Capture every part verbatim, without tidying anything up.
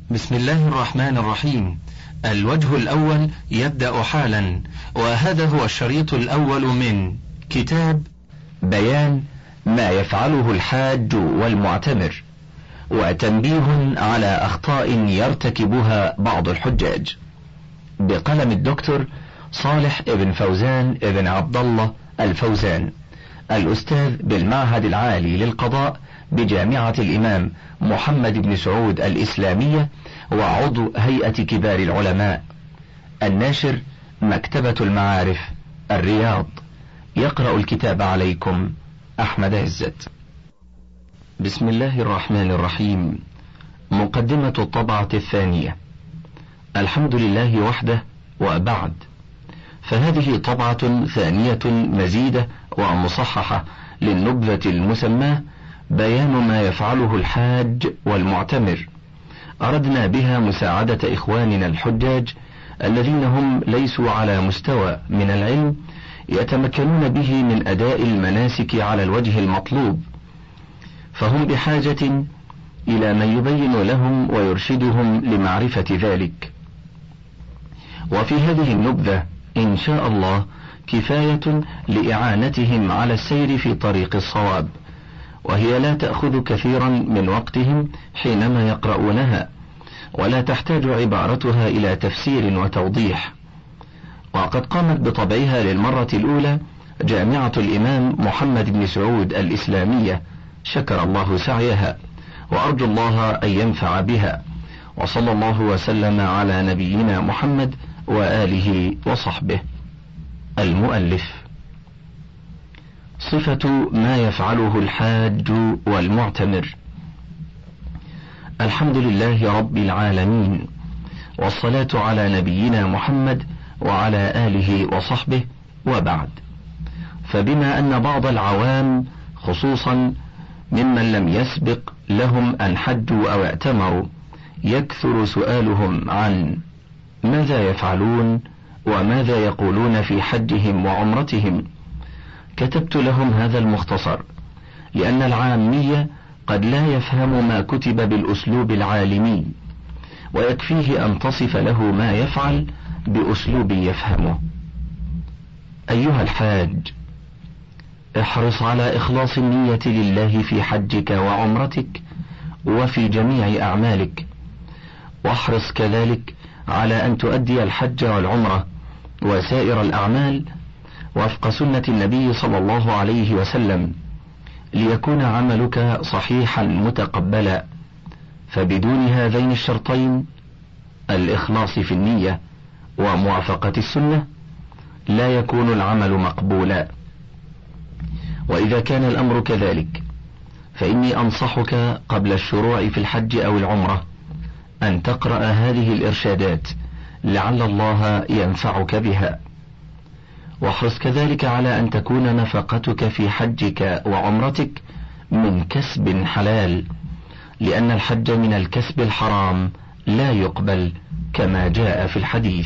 بسم الله الرحمن الرحيم. الوجه الأول يبدأ حالا، وهذا هو الشريط الأول من كتاب بيان ما يفعله الحاج والمعتمر، وتنبيه على أخطاء يرتكبها بعض الحجاج، بقلم الدكتور صالح ابن فوزان ابن عبد الله الفوزان، الأستاذ بالمعهد العالي للقضاء بجامعة الإمام محمد بن سعود الإسلامية، وعضو هيئة كبار العلماء. الناشر مكتبة المعارف الرياض. يقرأ الكتاب عليكم أحمد عزت. بسم الله الرحمن الرحيم. مقدمة الطبعة الثانية. الحمد لله وحده، وبعد، فهذه طبعة ثانية مزيدة ومصححة للنبذة المسماة بيان ما يفعله الحاج والمعتمر. أردنا بها مساعدة إخواننا الحجاج الذين هم ليسوا على مستوى من العلم يتمكنون به من أداء المناسك على الوجه المطلوب، فهم بحاجة إلى من يبين لهم ويرشدهم لمعرفة ذلك. وفي هذه النبذة إن شاء الله كفاية لإعانتهم على السير في طريق الصواب، وهي لا تأخذ كثيرا من وقتهم حينما يقرؤونها، ولا تحتاج عبارتها إلى تفسير وتوضيح. وقد قامت بطبعها للمرة الأولى جامعة الإمام محمد بن سعود الإسلامية، شكر الله سعيها، وأرجو الله أن ينفع بها. وصلى الله وسلم على نبينا محمد وآله وصحبه. المؤلف. صفة ما يفعله الحاج والمعتمر. الحمد لله رب العالمين، والصلاة على نبينا محمد وعلى آله وصحبه، وبعد. فبما أن بعض العوام خصوصا ممن لم يسبق لهم أن حجوا أو اعتمروا يكثر سؤالهم عن ماذا يفعلون وماذا يقولون في حجهم وعمرتهم، كتبت لهم هذا المختصر، لأن العامية قد لا يفهم ما كتب بالأسلوب العالمي، ويكفيه أن تصف له ما يفعل بأسلوب يفهمه. أيها الحاج، احرص على إخلاص النية لله في حجك وعمرتك وفي جميع أعمالك، واحرص كذلك على أن تؤدي الحج والعمرة وسائر الأعمال وفق سنة النبي صلى الله عليه وسلم، ليكون عملك صحيحا متقبلا. فبدون هذين الشرطين، الإخلاص في النية وموافقة السنة، لا يكون العمل مقبولا. وإذا كان الأمر كذلك، فإني أنصحك قبل الشروع في الحج أو العمرة أن تقرأ هذه الإرشادات لعل الله ينفعك بها. واحرص كذلك على أن تكون نفقتك في حجك وعمرتك من كسب حلال، لأن الحج من الكسب الحرام لا يقبل كما جاء في الحديث.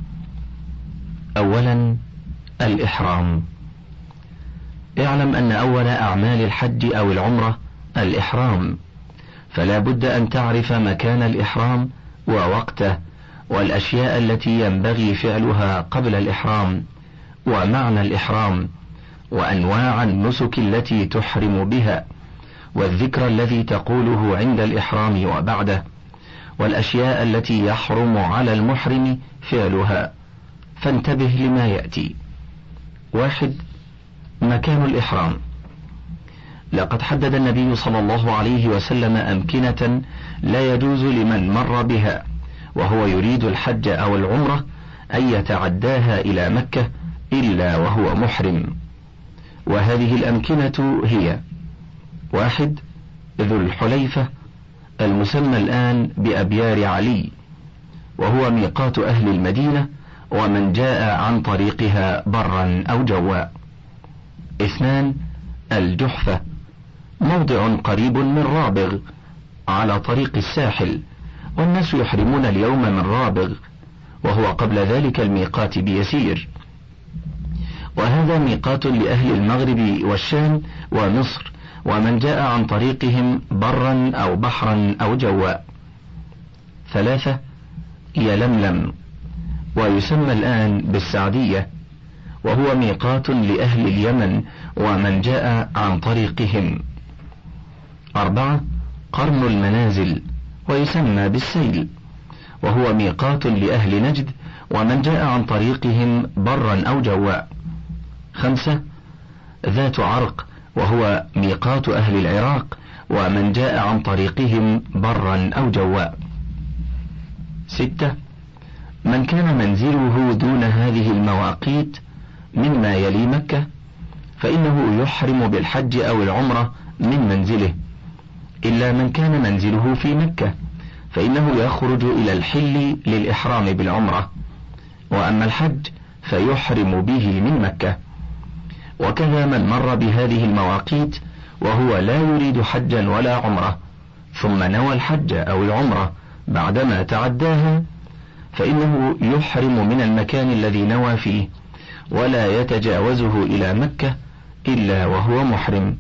أولا، الإحرام. اعلم أن أول أعمال الحج أو العمرة الإحرام، فلا بد أن تعرف مكان الإحرام ووقته والأشياء التي ينبغي فعلها قبل الإحرام، ومعنى الإحرام، وأنواع النسك التي تحرم بها، والذكر الذي تقوله عند الإحرام وبعده، والأشياء التي يحرم على المحرم فعلها. فانتبه لما يأتي. واحد، مكان الإحرام. لقد حدد النبي صلى الله عليه وسلم أمكنة لا يجوز لمن مر بها وهو يريد الحج أو العمرة أن يتعداها إلى مكة إلا وهو محرم، وهذه الأمكنة هي: واحد، ذو الحليفة المسمى الآن بأبيار علي، وهو ميقات أهل المدينة ومن جاء عن طريقها برا أو جوا. اثنان، الجحفة، موضع قريب من رابغ على طريق الساحل، والناس يحرمون اليوم من رابغ، وهو قبل ذلك الميقات بيسير، وهذا ميقات لأهل المغرب والشام ومصر ومن جاء عن طريقهم برا أو بحرا أو جوا. ثلاثة يلملم، ويسمى الآن بالسعدية، وهو ميقات لأهل اليمن ومن جاء عن طريقهم. أربعة قرن المنازل، ويسمى بالسيل، وهو ميقات لأهل نجد ومن جاء عن طريقهم برا أو جواء. خمسة ذات عرق، وهو ميقات أهل العراق ومن جاء عن طريقهم برا أو جواء. ستة من كان منزله دون هذه المواقيت مما يلي مكة فإنه يحرم بالحج أو العمرة من منزله، إلا من كان منزله في مكة فإنه يخرج إلى الحل للإحرام بالعمرة، وأما الحج فيحرم به من مكة. وكذا من مر بهذه المواقيت وهو لا يريد حجا ولا عمرة ثم نوى الحج أو العمرة بعدما تعداها فإنه يحرم من المكان الذي نوى فيه ولا يتجاوزه إلى مكة إلا وهو محرم.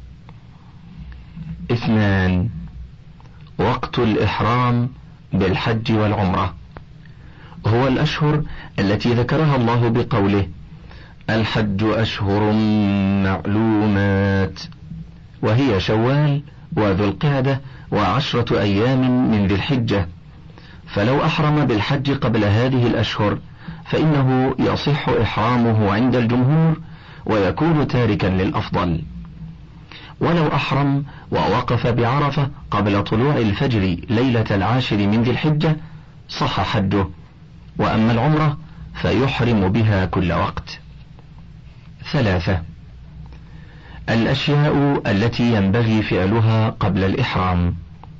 اثنان وقت الإحرام بالحج والعمرة، هو الأشهر التي ذكرها الله بقوله الحج أشهر معلومات، وهي شوال وذو القعدة وعشرة أيام من ذي الحجة، فلو أحرم بالحج قبل هذه الأشهر فإنه يصح إحرامه عند الجمهور ويكون تاركا للأفضل. ولو أحرم ووقف بعرفة قبل طلوع الفجر ليلة العاشر من ذي الحجة صح حجه، وأما العمرة فيحرم بها كل وقت. ثلاثة الأشياء التي ينبغي فعلها قبل الإحرام.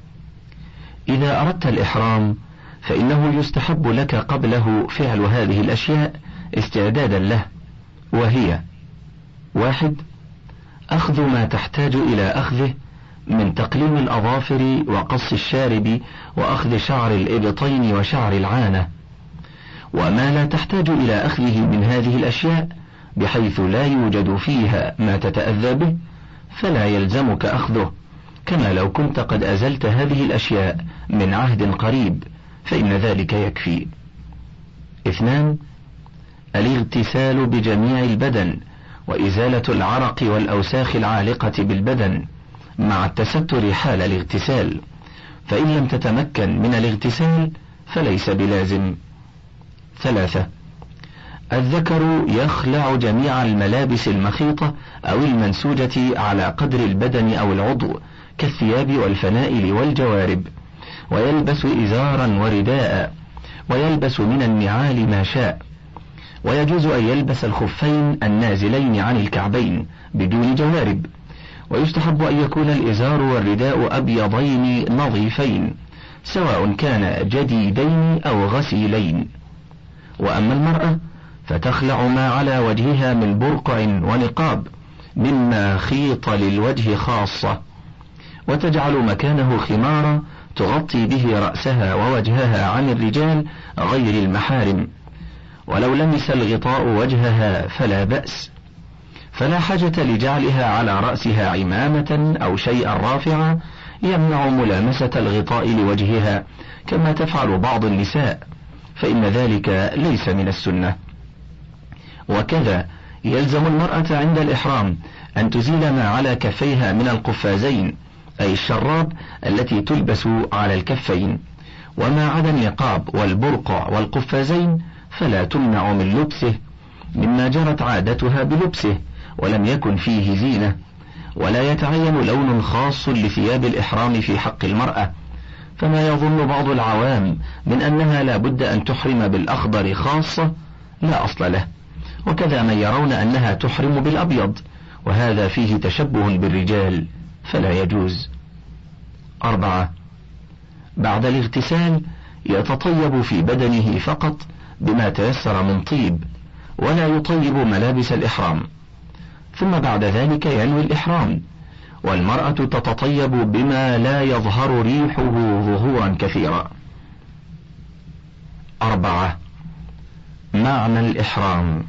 إذا أردت الإحرام فإنه يستحب لك قبله فعل هذه الأشياء استعدادا له، وهي: واحد أخذ ما تحتاج إلى أخذه من تقليم الأظافر وقص الشارب وأخذ شعر الإبطين وشعر العانة، وما لا تحتاج إلى أخذه من هذه الأشياء بحيث لا يوجد فيها ما تتأذى به فلا يلزمك أخذه، كما لو كنت قد أزلت هذه الأشياء من عهد قريب فإن ذلك يكفي. اثنان الاغتسال بجميع البدن وإزالة العرق والأوساخ العالقة بالبدن مع التستر حال الاغتسال، فإن لم تتمكن من الاغتسال فليس بلازم. ثلاثة الذكر يخلع جميع الملابس المخيطة أو المنسوجة على قدر البدن أو العضو كالثياب والفنائل والجوارب، ويلبس إزارا ورداء، ويلبس من النعال ما شاء، ويجوز أن يلبس الخفين النازلين عن الكعبين بدون جوارب، ويستحب أن يكون الإزار والرداء أبيضين نظيفين سواء كان جديدين أو غسيلين. وأما المرأة فتخلع ما على وجهها من برقع ونقاب مما خيط للوجه خاصة، وتجعل مكانه خمارا تغطي به رأسها ووجهها عن الرجال غير المحارم، ولو لمس الغطاء وجهها فلا بأس، فلا حاجة لجعلها على رأسها عمامة أو شيئا رافعا يمنع ملامسة الغطاء لوجهها كما تفعل بعض النساء، فإن ذلك ليس من السنة. وكذا يلزم المرأة عند الإحرام أن تزيل ما على كفيها من القفازين أي الشراب التي تلبس على الكفين، وما عدا النقاب والبرقع والقفازين فلا تمنع من لبسه مما جرت عادتها بلبسه ولم يكن فيه زينة، ولا يتعين لون خاص لثياب الإحرام في حق المرأة، فما يظن بعض العوام من أنها لا بد أن تحرم بالأخضر خاصة لا أصل له، وكذا من يرون أنها تحرم بالأبيض، وهذا فيه تشبه بالرجال فلا يجوز. أربعة بعد الاغتسال يتطيب في بدنه فقط بما تيسر من طيب، ولا يطيب ملابس الإحرام، ثم بعد ذلك ينوي الإحرام، والمرأة تتطيب بما لا يظهر ريحه ظهورا كثيرا. أربعة معنى الإحرام.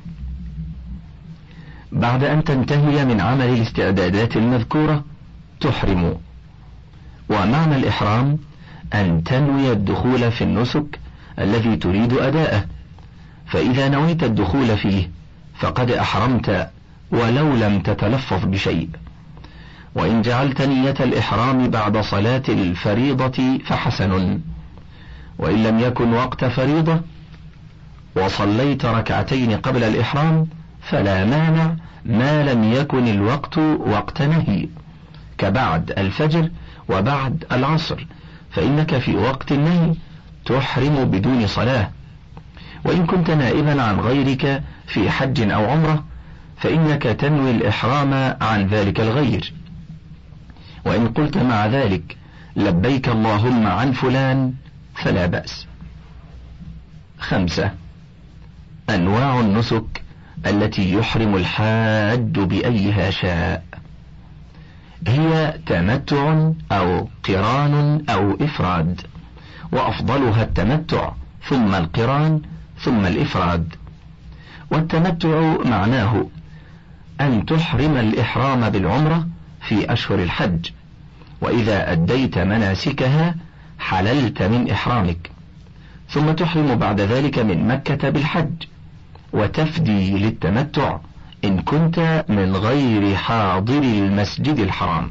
بعد أن تنتهي من عمل الاستعدادات المذكورة تحرم. ومعنى الإحرام أن تنوي الدخول في النسك الذي تريد أداءه، فإذا نويت الدخول فيه فقد أحرمت ولو لم تتلفظ بشيء. وإن جعلت نية الإحرام بعد صلاة الفريضة فحسن، وإن لم يكن وقت فريضة وصليت ركعتين قبل الإحرام فلا مانع ما لم يكن الوقت وقت نهي، كبعد الفجر وبعد العصر، فإنك في وقت النهي تحرم بدون صلاة. وإن كنت نائبا عن غيرك في حج أو عمرة فإنك تنوي الإحرام عن ذلك الغير. وإن قلت مع ذلك لبيك اللهم عن فلان فلا بأس. خمسة: أنواع النسك التي يحرم الحاج بأيها شاء، هي تمتع أو قران أو إفراد، وأفضلها التمتع ثم القران ثم الإفراد. والتمتع معناه أن تحرم الإحرام بالعمرة في أشهر الحج، وإذا أديت مناسكها حللت من إحرامك، ثم تحرم بعد ذلك من مكة بالحج، وتفدي للتمتع إن كنت من غير حاضر المسجد الحرام.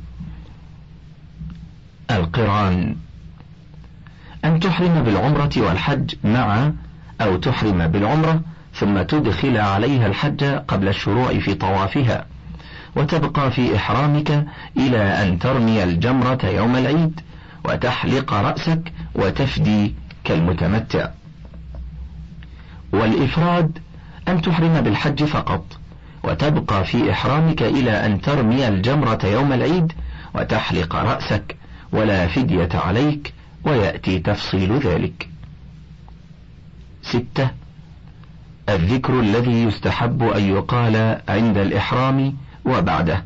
القران أن تحرم بالعمرة والحج معا، أو تحرم بالعمرة ثم تدخل عليها الحج قبل الشروع في طوافها، وتبقى في إحرامك إلى أن ترمي الجمرة يوم العيد وتحلق رأسك وتفدي كالمتمتع. والإفراد أن تحرم بالحج فقط وتبقى في إحرامك إلى أن ترمي الجمرة يوم العيد وتحلق رأسك ولا فدية عليك، ويأتي تفصيل ذلك. ستة: الذكر الذي يستحب أن يقال عند الإحرام وبعده.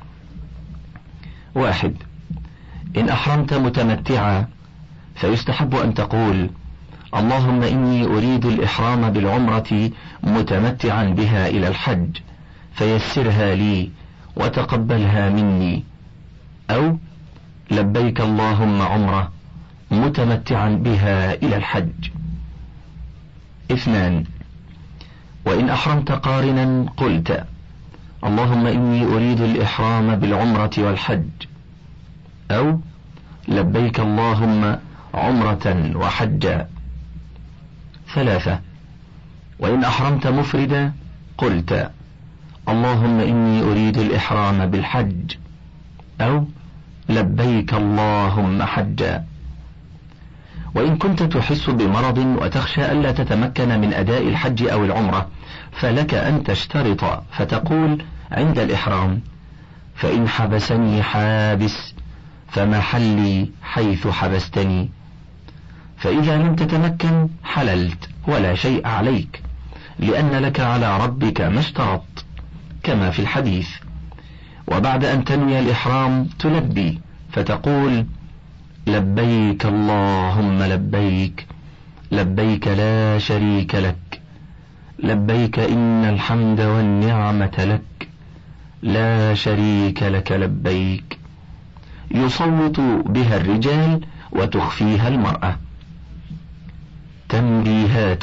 واحد: إن أحرمت متمتعا فيستحب أن تقول: اللهم إني أريد الإحرام بالعمرة متمتعا بها إلى الحج فيسرها لي وتقبلها مني، أو لبيك اللهم عمرة متمتعا بها إلى الحج. اثنان: وإن أحرمت قارنا قلت: اللهم إني أريد الإحرام بالعمرة والحج، أو لبيك اللهم عمرة وحجا. ثلاثة: وإن أحرمت مفردا قلت: اللهم إني أريد الإحرام بالحج، أو لبيك اللهم حجا. وإن كنت تحس بمرض وتخشى ألا تتمكن من أداء الحج أو العمرة فلك أن تشترط فتقول عند الإحرام: فإن حبسني حابس فمحلي حيث حبستني. فإذا لم تتمكن حللت ولا شيء عليك، لأن لك على ربك ما اشترطت كما في الحديث. وبعد أن تنوي الإحرام تلبي فتقول: لبيك اللهم لبيك، لبيك لا شريك لك، لبيك إن الحمد والنعمة لك، لا شريك لك لبيك. يصوت بها الرجال وتخفيها المرأة. تنبيهات: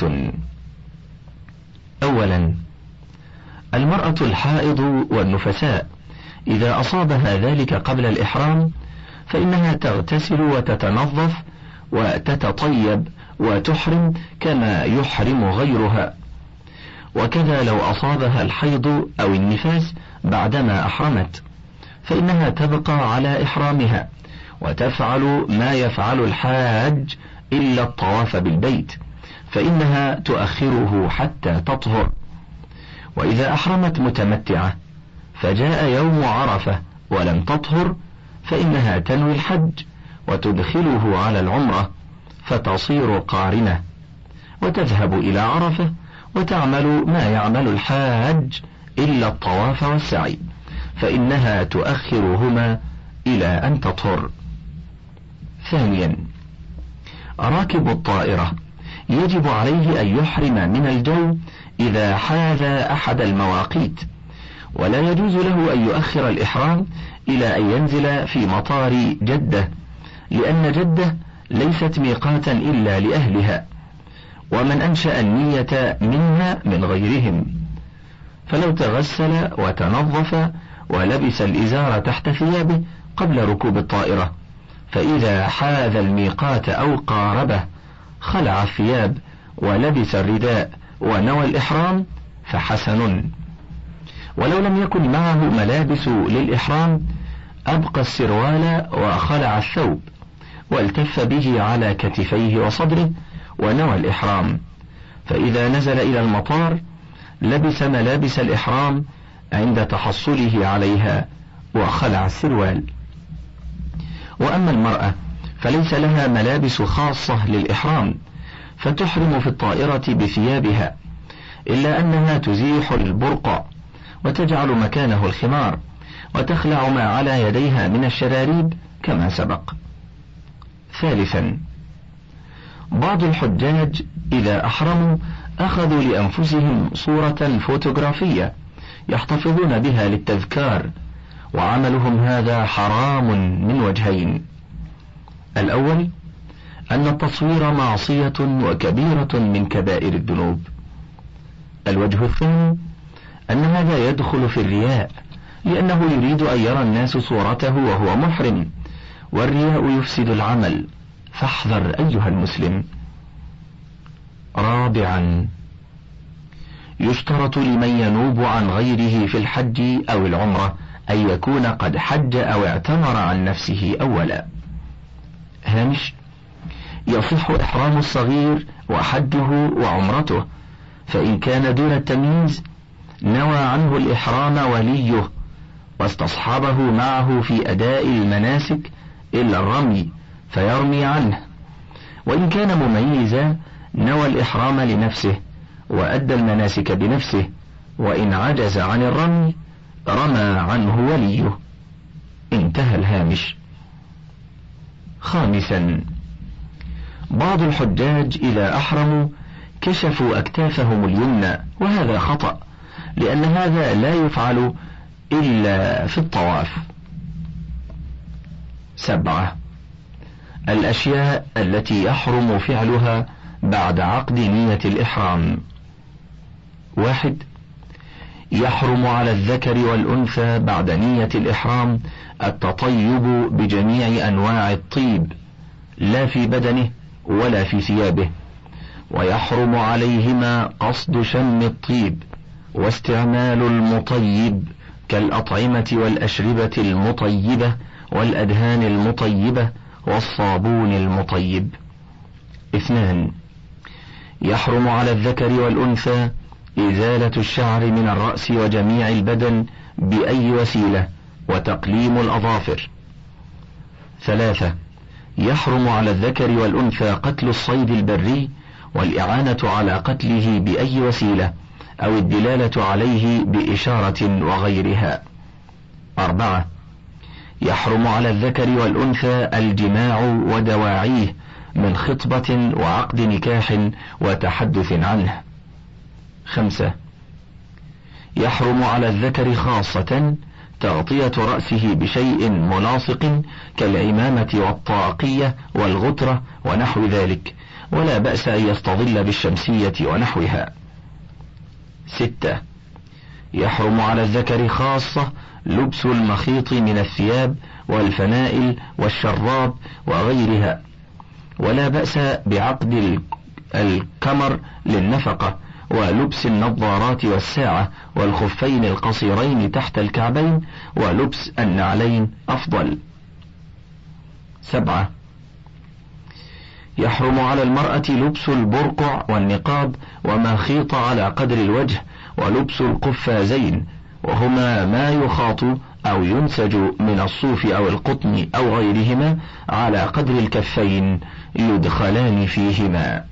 أولا: المرأة الحائض والنفساء إذا أصابها ذلك قبل الإحرام فإنها تغتسل وتتنظف وتتطيب وتحرم كما يحرم غيرها، وكذا لو أصابها الحيض أو النفاس بعدما أحرمت فإنها تبقى على إحرامها وتفعل ما يفعل الحاج إلا الطواف بالبيت، فإنها تؤخره حتى تطهر. وإذا أحرمت متمتعة فجاء يوم عرفة ولم تطهر فإنها تنوي الحج وتدخله على العمرة فتصير قارنة، وتذهب إلى عرفة وتعمل ما يعمل الحاج إلا الطواف والسعي، فإنها تؤخرهما إلى أن تطهر. ثانيا: راكب الطائرة يجب عليه أن يحرم من الجو إذا حاذ أحد المواقيت، ولا يجوز له أن يؤخر الإحرام إلى أن ينزل في مطار جدة، لأن جدة ليست ميقاتا إلا لأهلها، ومن أنشأ النية منها من غيرهم، فلو تغسل وتنظف ولبس الإزار تحت ثيابه قبل ركوب الطائرة، فإذا حاذ الميقات أو قاربه خلع الثياب ولبس الرداء ونوى الإحرام فحسن. ولو لم يكن معه ملابس للإحرام أبقى السروال وخلع الثوب والتف به على كتفيه وصدره ونوى الإحرام، فإذا نزل إلى المطار لبس ملابس الإحرام عند تحصله عليها وخلع السروال. وأما المرأة فليس لها ملابس خاصة للإحرام، فتحرم في الطائرة بثيابها، إلا أنها تزيح البرقع وتجعل مكانه الخمار، وتخلع ما على يديها من الشراريب كما سبق. ثالثا، بعض الحجاج إذا أحرموا أخذوا لأنفسهم صورة فوتوغرافية يحتفظون بها للتذكار، وعملهم هذا حرام من وجهين: الأول أن التصوير معصية وكبيرة من كبائر الذنوب. الوجه الثاني أن هذا يدخل في الرياء، لأنه يريد أن يرى الناس صورته وهو محرم، والرياء يفسد العمل، فاحذر أيها المسلم. رابعا، يشترط لمن ينوب عن غيره في الحج أو العمرة أن يكون قد حج أو اعتمر عن نفسه أولا. هامش: يصح إحرام الصغير وحجه وعمرته، فإن كان دون التمييز نوى عنه الإحرام وليه واستصحابه معه في أداء المناسك إلا الرمي فيرمي عنه، وإن كان مميزا نوى الإحرام لنفسه وأدى المناسك بنفسه، وإن عجز عن الرمي رمى عنه وليه. انتهى الهامش. خامسا، بعض الحجاج إذا أحرموا كشفوا أكتافهم اليمنى، وهذا خطأ، لأن هذا لا يفعل إلا في الطواف. سبعة، الأشياء التي يحرم فعلها بعد عقد نية الإحرام: واحد، يحرم على الذكر والأنثى بعد نية الإحرام التطيب بجميع أنواع الطيب، لا في بدنه ولا في ثيابه، ويحرم عليهما قصد شم الطيب واستعمال المطيب كالأطعمة والأشربة المطيبة والأدهان المطيبة والصابون المطيب. اثنان، يحرم على الذكر والأنثى إزالة الشعر من الرأس وجميع البدن بأي وسيلة وتقليم الأظافر. ثلاثة، يحرم على الذكر والأنثى قتل الصيد البري والإعانة على قتله بأي وسيلة أو الدلالة عليه بإشارة وغيرها. أربعة، يحرم على الذكر والأنثى الجماع ودواعيه من خطبة وعقد نكاح وتحدث عنه. خمسة، يحرم على الذكر خاصة تغطية رأسه بشيء ملاصق كالعمامة والطاقية والغترة ونحو ذلك، ولا بأس أن يستظل بالشمسية ونحوها. ستة، يحرم على الذكر خاصة لبس المخيط من الثياب والفنائل والشراب وغيرها، ولا بأس بعقد الكمر للنفقة ولبس النظارات والساعة والخفين القصيرين تحت الكعبين ولبس النعلين أفضل. سبعة، يحرم على المرأة لبس البرقع والنقاب وما خيط على قدر الوجه ولبس القفازين، وهما ما يخاط أو ينسج من الصوف أو القطن أو غيرهما على قدر الكفين يدخلان فيهما.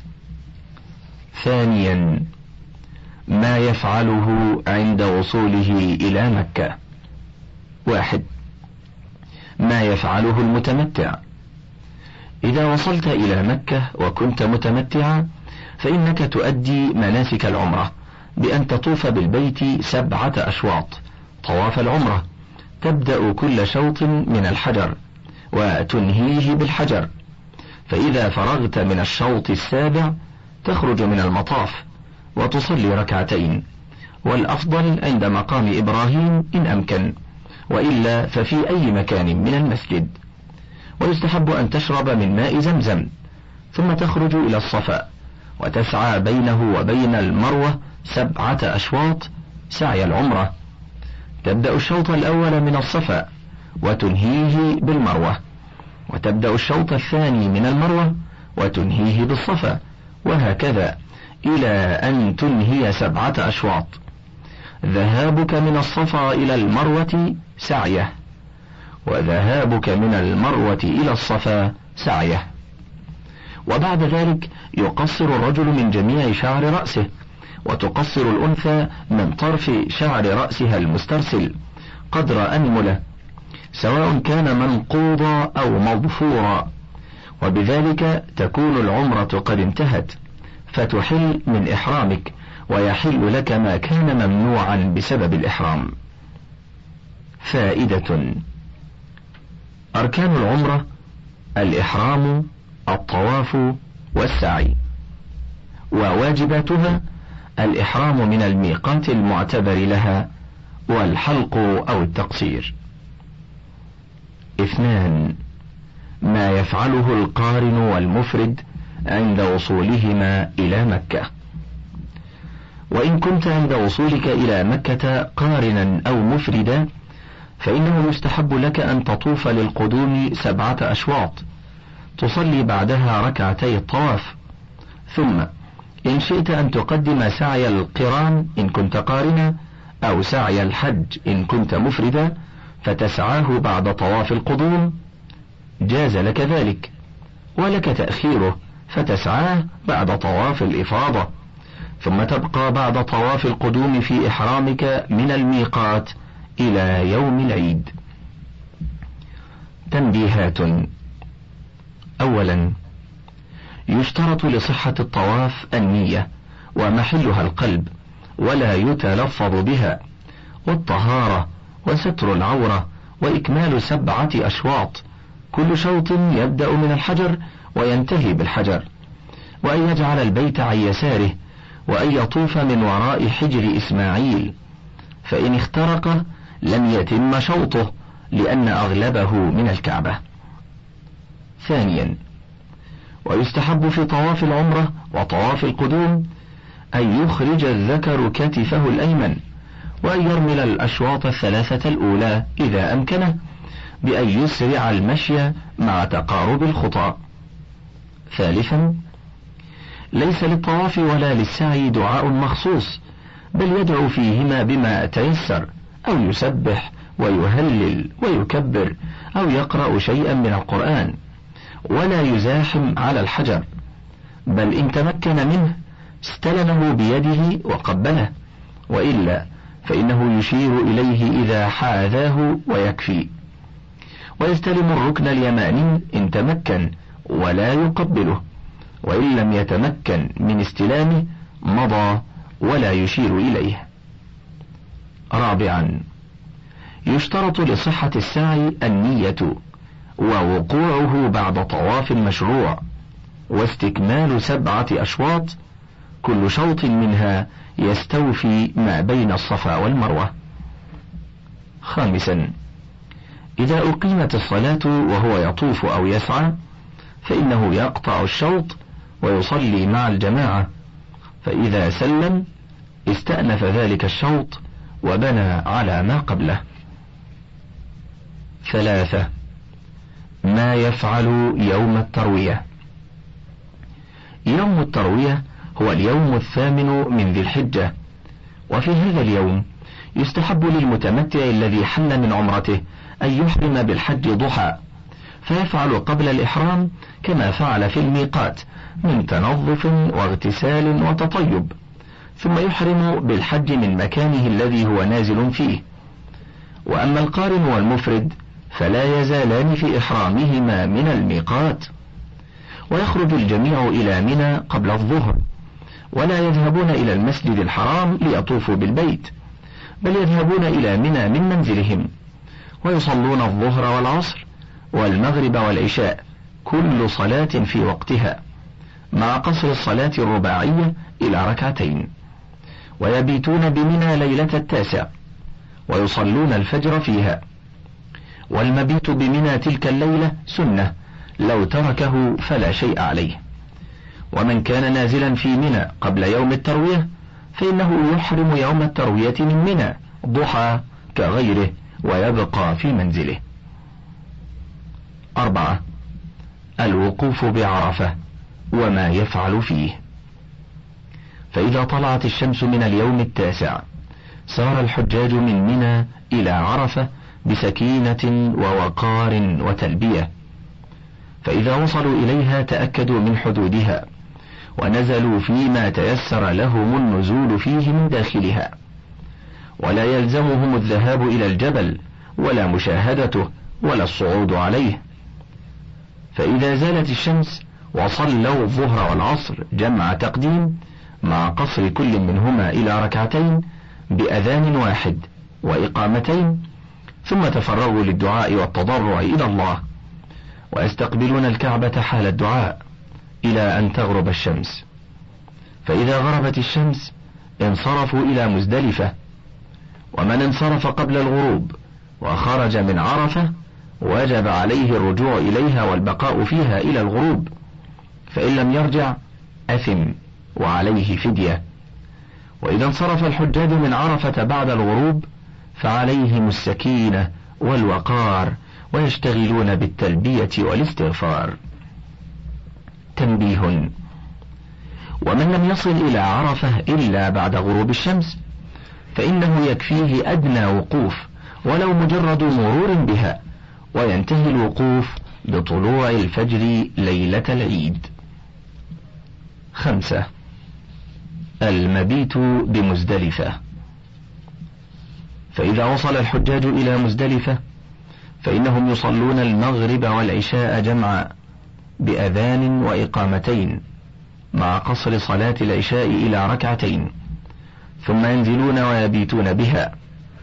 ثانيا، ما يفعله عند وصوله إلى مكة. واحد، ما يفعله المتمتع: إذا وصلت إلى مكة وكنت متمتعا فإنك تؤدي مناسك العمرة بأن تطوف بالبيت سبعة أشواط طواف العمرة، تبدأ كل شوط من الحجر وتنهيه بالحجر، فإذا فرغت من الشوط السابع تخرج من المطاف وتصلي ركعتين، والأفضل عند مقام إبراهيم إن أمكن، وإلا ففي أي مكان من المسجد. ويستحب أن تشرب من ماء زمزم، ثم تخرج إلى الصفا وتسعى بينه وبين المروة سبعة أشواط سعي العمرة. تبدأ الشوط الأول من الصفا وتنهيه بالمروة، وتبدأ الشوط الثاني من المروة وتنهيه بالصفا، وهكذا إلى أن تنهي سبعة أشواط. ذهابك من الصفا إلى المروة سعيه، وذهابك من المروة إلى الصفا سعيه. وبعد ذلك يقصر الرجل من جميع شعر رأسه، وتقصر الأنثى من طرف شعر رأسها المسترسل قدر أنملة، سواء كان منقوضا أو مضفورا، وبذلك تكون العمرة قد انتهت، فتحل من إحرامك، ويحل لك ما كان ممنوعا بسبب الإحرام. فائدة: أركان العمرة: الإحرام، الطواف، والسعي. وواجباتها: الإحرام من الميقات المعتبر لها، والحلق أو التقصير. اثنان: ما يفعله القارن والمفرد عند وصولهما إلى مكة. وإن كنت عند وصولك إلى مكة قارنا أو مفردا، فإنه يستحب لك أن تطوف للقدوم سبعة أشواط، تصلي بعدها ركعتي الطواف، ثم إن شئت أن تقدم سعي القران إن كنت قارنا، أو سعي الحج إن كنت مفردا، فتسعاه بعد طواف القدوم، جاز لك ذلك، ولك تأخيره فتسعاه بعد طواف الإفاضة، ثم تبقى بعد طواف القدوم في إحرامك من الميقات إلى يوم العيد. تنبيهات: أولا، يشترط لصحة الطواف النية، ومحلها القلب، ولا يتلفظ بها، والطهارة، وستر العورة، وإكمال سبعة أشواط، كل شوط يبدأ من الحجر وينتهي بالحجر، وأن يجعل البيت عن يساره، وأن يطوف من وراء حجر إسماعيل، فإن اخترق لم يتم شوطه، لأن أغلبه من الكعبة. ثانيا، ويستحب في طواف العمرة وطواف القدوم أن يخرج الذكر كتفه الأيمن، وأن يرمل الأشواط الثلاثة الأولى إذا أمكنه، بأن يسرع المشي مع تقارب الخطى. ثالثا، ليس للطواف ولا للسعي دعاء مخصوص، بل يدعو فيهما بما تيسر، أو يسبح ويهلل ويكبر، أو يقرأ شيئا من القرآن، ولا يزاحم على الحجر، بل إن تمكن منه استلمه بيده وقبله، وإلا فإنه يشير إليه إذا حاذاه ويكفي، ويستلم الركن اليماني إن تمكن ولا يقبله، وإن لم يتمكن من استلامه مضى ولا يشير إليه. رابعا، يشترط لصحة السعي النية، ووقوعه بعد طواف مشروع، واستكمال سبعة أشواط، كل شوط منها يستوفي ما بين الصفا والمروة. خامسا، إذا أقيمت الصلاة وهو يطوف أو يسعى، فإنه يقطع الشوط ويصلي مع الجماعة، فإذا سلم استأنف ذلك الشوط وبنى على ما قبله. ثلاثة، ما يفعل يوم التروية. يوم التروية هو اليوم الثامن من ذي الحجة، وفي هذا اليوم يستحب للمتمتع الذي حل من عمرته أن يحرم بالحج ضحى، فيفعل قبل الإحرام كما فعل في الميقات من تنظف واغتسال وتطيب، ثم يحرم بالحج من مكانه الذي هو نازل فيه. وأما القارن والمفرد فلا يزالان في إحرامهما من الميقات، ويخرج الجميع إلى منى قبل الظهر، ولا يذهبون إلى المسجد الحرام ليطوفوا بالبيت، بل يذهبون إلى منى من منزلهم، ويصلون الظهر والعصر والمغرب والعشاء كل صلاة في وقتها مع قصر الصلاة الرباعية إلى ركعتين، ويبيتون بمنى ليلة التاسع ويصلون الفجر فيها. والمبيت بمنى تلك الليلة سنة، لو تركه فلا شيء عليه. ومن كان نازلا في منى قبل يوم التروية فإنه يحرم يوم التروية من منى ضحى كغيره ويبقى في منزله. أربعة. الوقوف بعرفة وما يفعل فيه. فإذا طلعت الشمس من اليوم التاسع سار الحجاج من منى إلى عرفة بسكينة ووقار وتلبية، فإذا وصلوا إليها تأكدوا من حدودها ونزلوا فيما تيسر لهم النزول فيه من داخلها، ولا يلزمهم الذهاب إلى الجبل ولا مشاهدته ولا الصعود عليه. فإذا زالت الشمس وصلوا الظهر والعصر جمع تقديم مع قصر كل منهما إلى ركعتين بأذان واحد وإقامتين، ثم تفرغوا للدعاء والتضرع إلى الله، ويستقبلون الكعبة حال الدعاء إلى أن تغرب الشمس. فإذا غربت الشمس انصرفوا إلى مزدلفة، ومن انصرف قبل الغروب وخرج من عرفة وجب عليه الرجوع إليها والبقاء فيها إلى الغروب، فإن لم يرجع أثم وعليه فدية. وإذا انصرف الحجاج من عرفة بعد الغروب فعليهم السكينة والوقار ويشتغلون بالتلبية والاستغفار. تنبيه: ومن لم يصل إلى عرفة إلا بعد غروب الشمس فإنه يكفيه أدنى وقوف ولو مجرد مرور بها، وينتهي الوقوف بطلوع الفجر ليلة العيد. خمسة. المبيت بمزدلفة. فإذا وصل الحجاج إلى مزدلفة فإنهم يصلون المغرب والعشاء جمعا بأذان وإقامتين مع قصر صلاة العشاء إلى ركعتين، ثم ينزلون ويبيتون بها.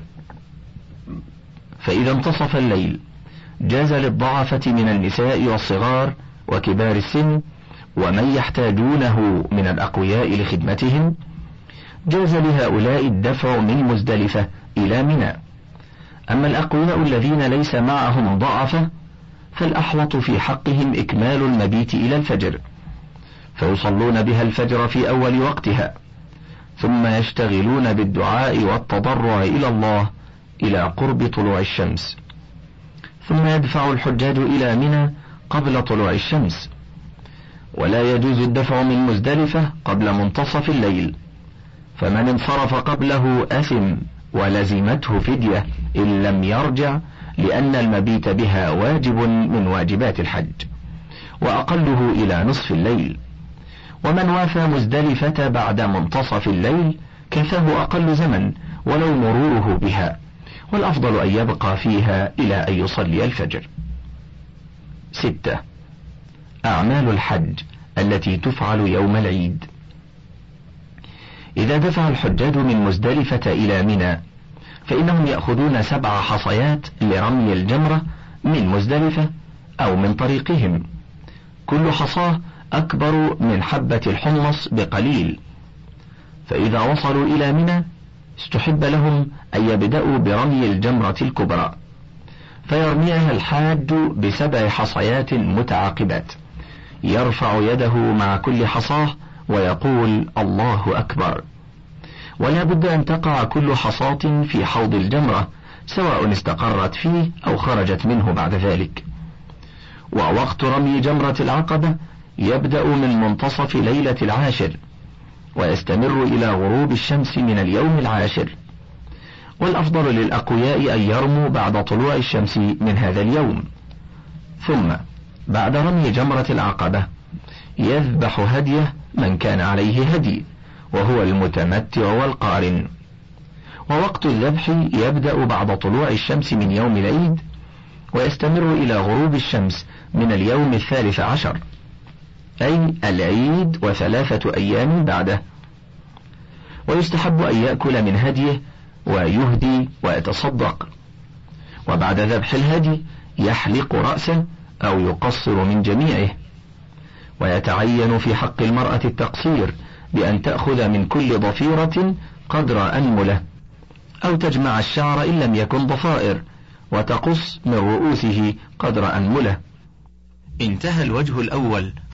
فإذا انتصف الليل جاز للضعفة من النساء والصغار وكبار السن ومن يحتاجونه من الأقوياء لخدمتهم، جاز لهؤلاء الدفع من مزدلفة إلى منى. أما الأقوياء الذين ليس معهم ضعفة فالأحوط في حقهم إكمال المبيت إلى الفجر، فيصلون بها الفجر في أول وقتها، ثم يشتغلون بالدعاء والتضرع إلى الله إلى قرب طلوع الشمس، ثم يدفع الحجاج إلى منى قبل طلوع الشمس. ولا يجوز الدفع من مزدلفة قبل منتصف الليل، فمن انصرف قبله أثم ولزمته فدية إن لم يرجع، لأن المبيت بها واجب من واجبات الحج، وأقله إلى نصف الليل. ومن وافى مزدلفة بعد منتصف الليل كفاه أقل زمن ولو مروره بها، والأفضل أن يبقى فيها إلى أن يصلي الفجر. ستة. أعمال الحج التي تفعل يوم العيد. إذا دفع الحجاج من مزدلفة إلى منى فإنهم يأخذون سبع حصيات لرمي الجمرة من مزدلفة أو من طريقهم، كل حصاة أكبر من حبة الحمص بقليل. فإذا وصلوا إلى منى استحب لهم أن يبدأوا برمي الجمرة الكبرى، فيرميها الحاج بسبع حصيات متعاقبات، يرفع يده مع كل حصاة ويقول الله أكبر، ولا بد أن تقع كل حصاة في حوض الجمرة سواء استقرت فيه أو خرجت منه بعد ذلك. ووقت رمي جمرة العقبة يبدأ من منتصف ليلة العاشر ويستمر إلى غروب الشمس من اليوم العاشر، والأفضل للأقوياء أن يرموا بعد طلوع الشمس من هذا اليوم. ثم بعد رمي جمرة العقبة يذبح هديه من كان عليه هدي، وهو المتمتع والقارن. ووقت الذبح يبدأ بعد طلوع الشمس من يوم العيد ويستمر إلى غروب الشمس من اليوم الثالث عشر، أي العيد وثلاثة أيام بعده. ويستحب أن يأكل من هديه ويهدي ويتصدق، وبعد ذبح الهدي يحلق رأسه أو يقصر من جميعه. ويتعين في حق المرأة التقصير بأن تأخذ من كل ضفيرة قدر أنملة، أو تجمع الشعر إن لم يكن ضفائر وتقص من رؤوسه قدر أنملة. انتهى الوجه الأول.